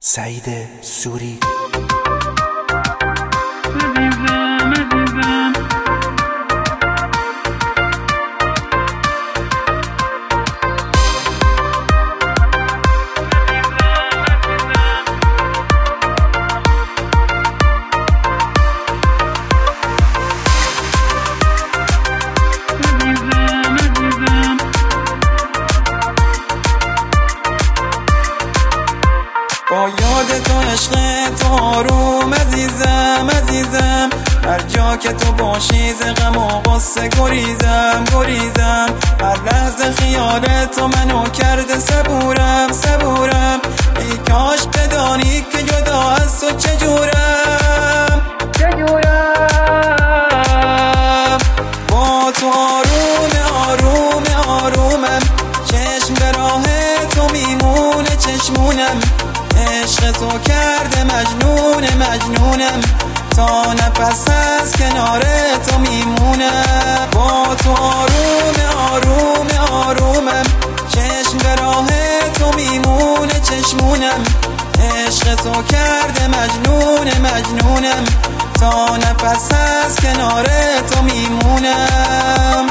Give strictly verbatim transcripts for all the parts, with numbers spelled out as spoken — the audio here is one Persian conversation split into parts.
سعید سوری. با یاد تو عشق تو آروم عزیزم عزیزم، هر جا که تو باشی ز غم و غصه گریزم گریزم، هر لحظه خیال تو منو کرده صبورم صبورم، ای کاش بدانی که جدا از تو چجورم چجورم. با تو آروم آروم آرومم، چشم به راه تو میمونه چشمونم، عشق تو کرده مجنون مجنونم، تا نفس از کنار تو میمونم. با تو آروم آروم آرومم، چشم به راه تو میمونه چشمونم، عشق تو کرده مجنون مجنونم، تا نفس از کنار تو میمونم.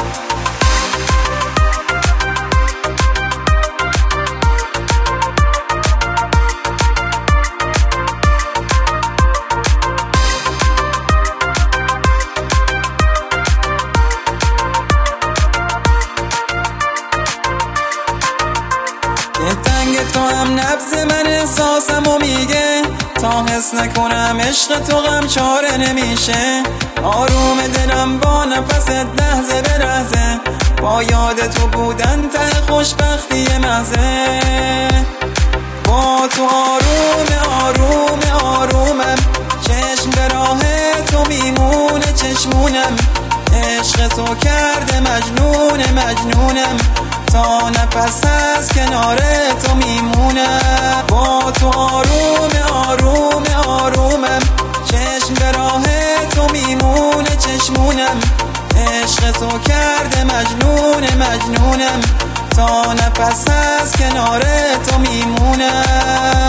تنگ تو هم نبض من احساسمو میگه، تا حس نکنم عشق تو غم چاره نمیشه، آروم دلم با نفست لحظه به لحظه، با یاد تو بودن ته خوشبختی محضه. با تو آروم آروم آرومم، چشم به راه تو میمونه چشمونم، عشق تو کرده مجنون مجنونم، تا نفس از کنار تو میمونم. با تو آروم آروم آرومم، چشم به راه تو میمونه چشمونم، عشق تو کرده مجنون مجنونم، تا نفس از کنار تو میمونم.